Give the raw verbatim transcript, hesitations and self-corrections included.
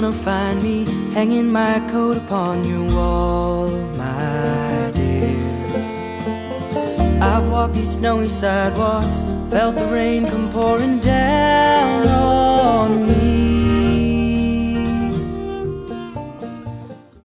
gonna find me hanging my coat upon your wall, my dear. I've walked these snowy sidewalks, felt the rain come pouring down.